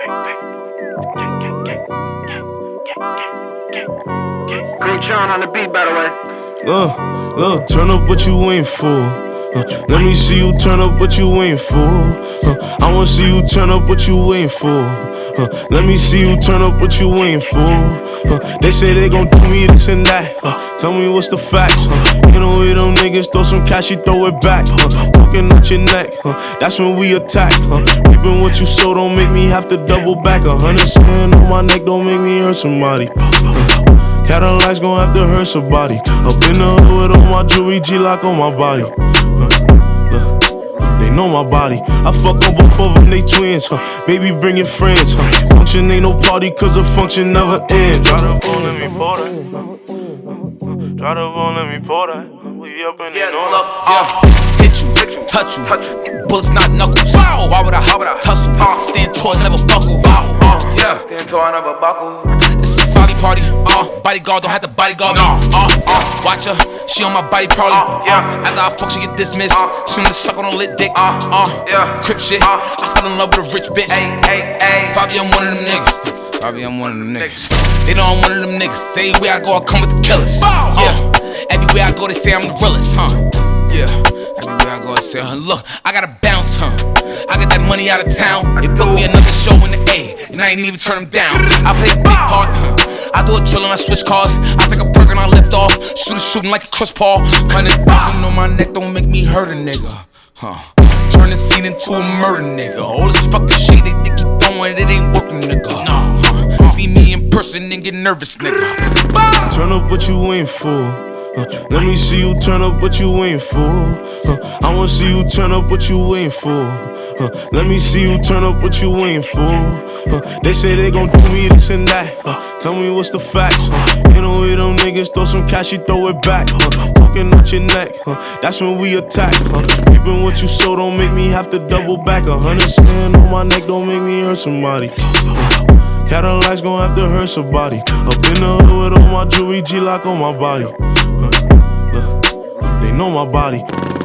Great John on the beat, by the way. Look, turn up what you ain't for. Let me see you turn up what you ain't for. I wanna see you turn up what you ain't for. Let me see you turn up what you ain't for. They say they gon' do me this and that. Tell me what's the facts. You know we them niggas throw some cash, you throw it back. Poking at your neck, that's when we attack. Reaping what you sow, don't make me have to double back. 100 sand on my neck, don't make me hurt somebody. Cadillacs gon' have to hurt somebody. Up in the hood with all my jewelry, G-Lock on my body. They know my body. I fuck on both of them, they twins. Baby, bring your friends. Function ain't no party, cause the function never ends. Try to phone, let me pour that. Try to phone, let me pour that. We up in the north. Hit you, touch you. Bullets not knuckles. Why would I tussle? Stand tall, never buckle. Stand tall, never buckle. It's a folly party. Bodyguard don't have to bodyguard me. Watch her, she on my body probably. After I fuck, she get dismissed. She wanna suck on a lit dick. Crip shit. I fell in love with a rich bitch. Fabi, I'm one of them niggas. They know I'm one of them niggas. Say where I go, I come with the killers. Everywhere I go, they say I'm the realest, Everywhere I go, I say, look, I gotta bounce, I got that money out of town. They booked me another show in the A, and I ain't even turn them down. I play a big part, I do a drill and I switch cars. I take a perk and I lift off. Shooting like a Chris Paul. 100,000 on my neck don't make me hurt a nigga, Turn the scene into a murder nigga. All this fucking shit they think you doing, it ain't working, nigga. See me in person and get nervous, nigga. Turn up what you ain't for. Let me see you turn up what you ain't for. I wanna see you turn up what you ain't for. Let me see you turn up what you ain't for. They say they gon' do me this and that. Tell me what's the facts. You know we them niggas throw some cash, you throw it back. Poking at your neck, that's when we attack. Reaping what you sow, don't make me have to double back. 100 sand on my neck, don't make me hurt somebody. Cadillacs gon' have to hurt somebody. Up in the hood with all my jewelry, G-Lock on my body. They know my body.